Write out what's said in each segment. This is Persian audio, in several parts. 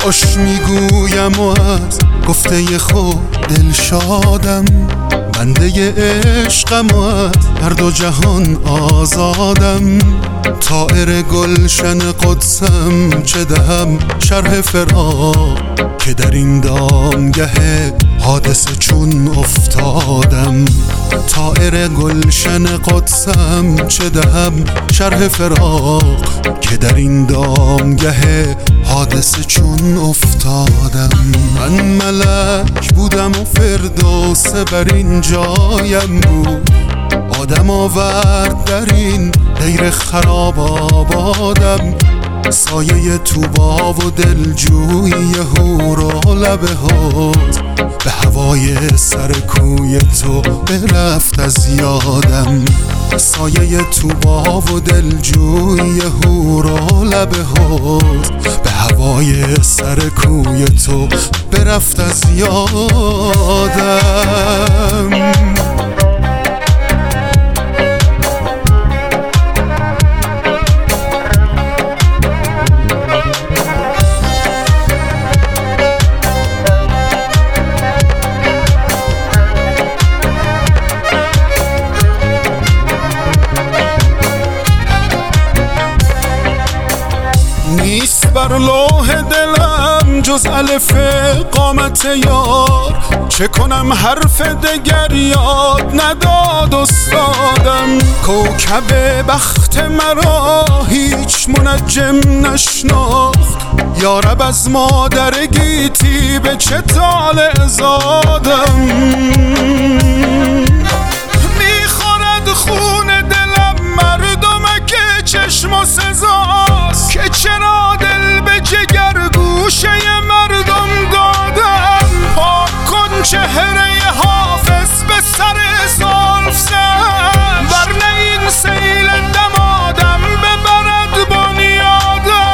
باش میگویم و از گفته خود دلشادم، بنده عشقم و از هر دو جهان آزادم. طائر گلشن قدسم چه دهم شرح فراق، که در این دامگه حادثه چون افتادم. طائر گلشن قدسم چه دهم شرح فراق، که در این دامگه حادثه چون افتادم. من ملک بودم و فردوس بر این جایم بود، آدم آورد در این دیر خراب آبادم. سایه توبا و دلجوی هور و لب حوض، به هوای سر کوی تو برفت از یادم. سایه توبا و دلجوی هور و لب حوض، به هوای سر کوی تو برفت از یادم. نیست بر لوح دلم جز الف قامت یار، چه کنم حرف دگر یاد نداد استادم. کوکب بخت مرا هیچ منجم نشناخت، یارب از مادر گیتی به چه طالع زادم. میخورد خون دلم مردمک چشم و سزاست، که چرا دل به جگر گوشه مردم دادم. پاک کن چهره حافظ به سر زلف زن، ورنه این سیل دمادم ببرد بنیادم.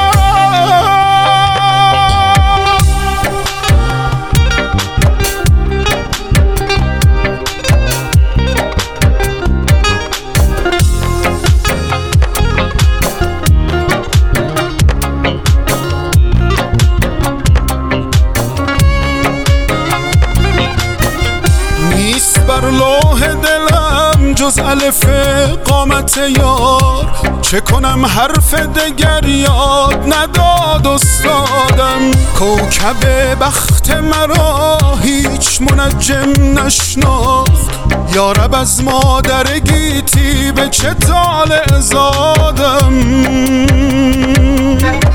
بر لوح دلم جز الف قامت یار، چه کنم حرف دگر یاد نداد استادم. کوکب بخت مرا هیچ منجم نشناخت، یارب از مادر گیتی به چه طالع زادم.